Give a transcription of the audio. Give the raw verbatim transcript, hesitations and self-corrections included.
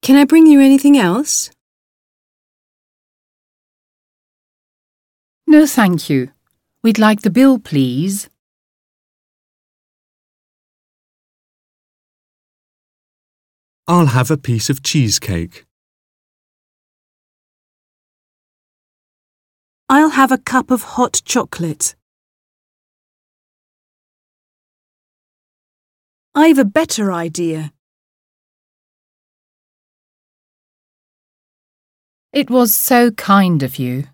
Can I bring you anything else? No, thank you. We'd like the bill, please. I'll have a piece of cheesecake. I'll have a cup of hot chocolate. I've a better idea. It was so kind of you.